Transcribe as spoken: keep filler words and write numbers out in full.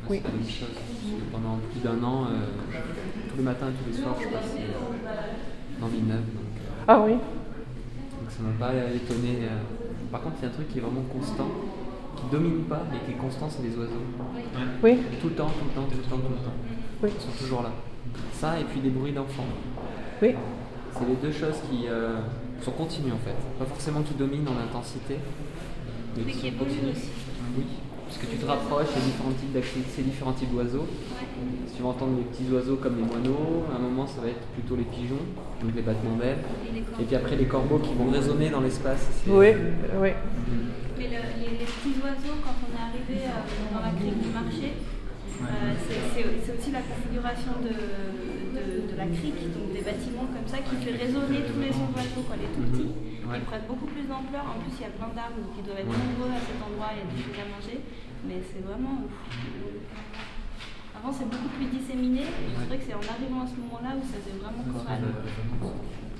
Oui. C'est la même chose. Pendant plus d'un an, euh, tous les matins et tous les soirs, je passe dans Villeneuve. Donc, euh, Ah oui. donc ça m'a pas étonné. euh. Par contre, il y a un truc qui est vraiment constant, qui domine pas, mais qui est constant, c'est les oiseaux. Oui. Tout le temps, tout le temps, tout le temps, tout le temps. Oui. Ils sont toujours là. Ça et puis des bruits d'enfants. Oui. C'est les deux choses qui euh, sont continues en fait. Pas forcément qui dominent en intensité, mais Mais qui qui sont évoluent continues. aussi. Oui. Parce que tu te rapproches, il y a différents types d'activités, ces différents types d'oiseaux. Si tu vas entendre des petits oiseaux comme les moineaux, à un moment ça va être plutôt les pigeons, donc les battements d'ailes. Et puis après les corbeaux qui vont résonner dans l'espace. Oui, oui. Mais le, les, les petits oiseaux, quand on est arrivé euh, dans la crique du marché, euh, c'est aussi la configuration de, de, de la crique, donc des bâtiments comme ça, qui fait résonner tous les sons d'oiseaux quand les tout petits. Ouais. Ils prennent beaucoup plus d'ampleur. En plus, il y a plein d'arbres, donc ils doivent être nombreux à cet endroit, il y a des choses à manger. Mais c'est vraiment. Avant, c'est beaucoup plus disséminé. Et c'est vrai que c'est en arrivant à ce moment-là où ça faisait vraiment Encore mal. de la résonance.